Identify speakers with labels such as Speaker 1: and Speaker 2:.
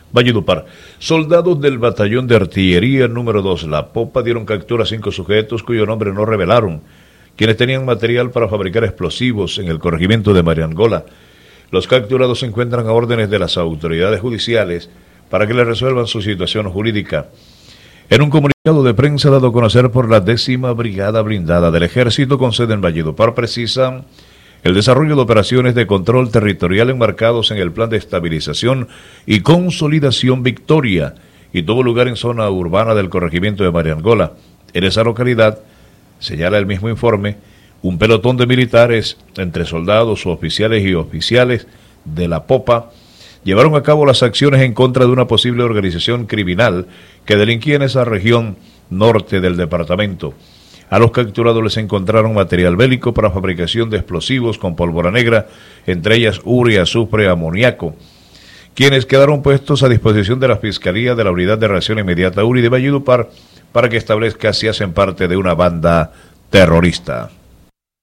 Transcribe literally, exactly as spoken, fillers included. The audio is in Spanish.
Speaker 1: Valledupar. Soldados del batallón de artillería número dos, La Popa, dieron captura a cinco sujetos cuyo nombre no revelaron, quienes tenían material para fabricar explosivos en el corregimiento de Mariangola. Los capturados se encuentran a órdenes de las autoridades judiciales para que les resuelvan su situación jurídica. En un comunicado de prensa dado a conocer por la décima Brigada Blindada del Ejército con sede en Valledupar, precisan el desarrollo de operaciones de control territorial enmarcados en el Plan de Estabilización y Consolidación Victoria, y tuvo lugar en zona urbana del corregimiento de Mariangola. En esa localidad, señala el mismo informe, un pelotón de militares, entre soldados, oficiales y oficiales de La Popa, llevaron a cabo las acciones en contra de una posible organización criminal que delinquía en esa región norte del departamento. A los capturados les encontraron material bélico para fabricación de explosivos con pólvora negra, entre ellas urea, azufre, amoníaco, quienes quedaron puestos a disposición de la Fiscalía de la Unidad de Reacción Inmediata URI de Valledupar para que establezca si hacen parte de una banda terrorista.